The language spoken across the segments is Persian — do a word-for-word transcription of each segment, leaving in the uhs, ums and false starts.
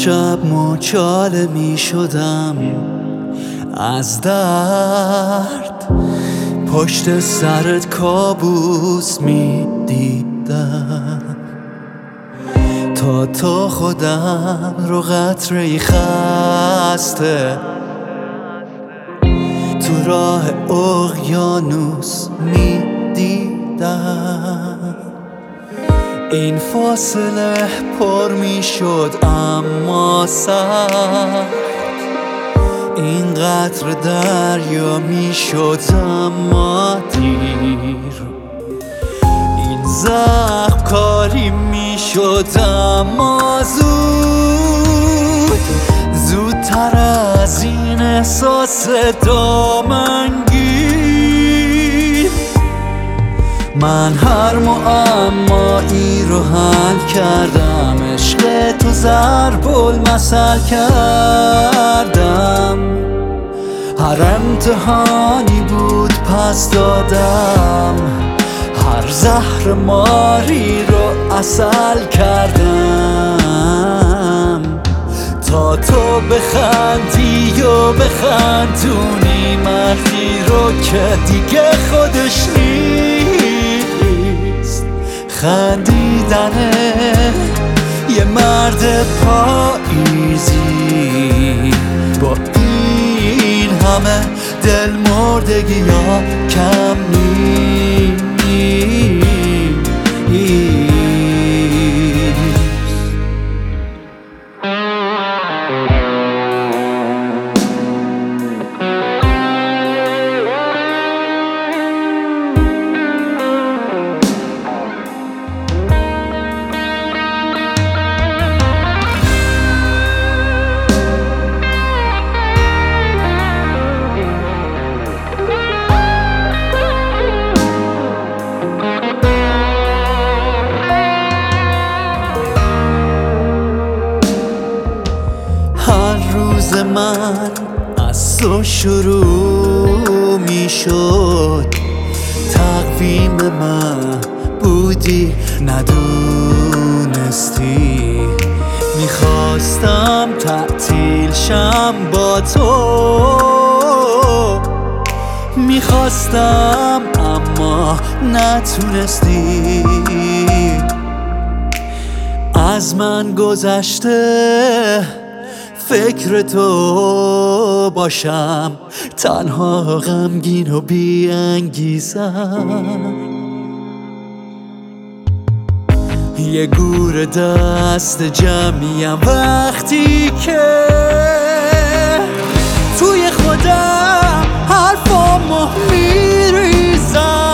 شب مچاله می شدم از درد، پشت سرت کابوس می دیدم تا تو خودم رو قطره‌ای خسته تو راه اقیانوس می دیدم. این فاصله پر می شد اما سخت، این قطر دریا می شد اما دیر، این زخم کاری می شد اما زود، زودتر از این احساس دامنگیر. من هر معمایی رو حل کردم، عشق تو ضرب المثل کردم، هر امتحانی بود پس دادم، هر زهر ماری رو عسل کردم تا تو بخندی و بخندونی مردی رو که دیگه خودش نیست. خندیدنه یه مرد پاییزی با این همه دل مردگی ها کم نیست. هر روز من از تو شروع می شد، تقویم من بودی ندونستی، میخواستم تعطیل شم با تو، میخواستم اما نتونستی. از من گذشته فکر تو باشم، تنها غمگین و بی انگیزم، یه گور دست جمعیم وقتی که توی خودم حرفامو میریزم.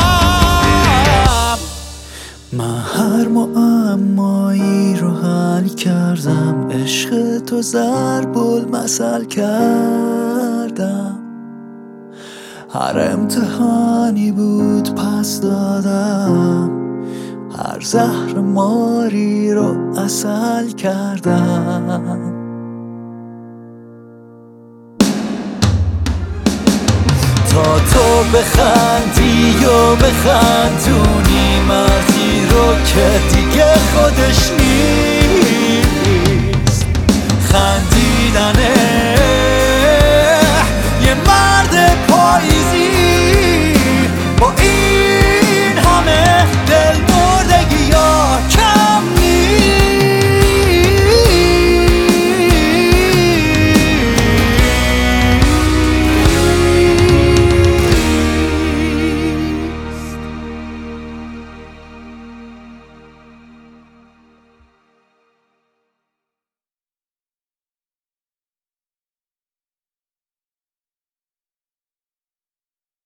من هر معمایی رو حل کردم، عشق تو ضرب المثل کردم، هر امتحانی بود پس دادم، هر زهر ماری رو عسل کردم تا تو بخندی و بخندونی مردی رو که دیگه خودش نیست.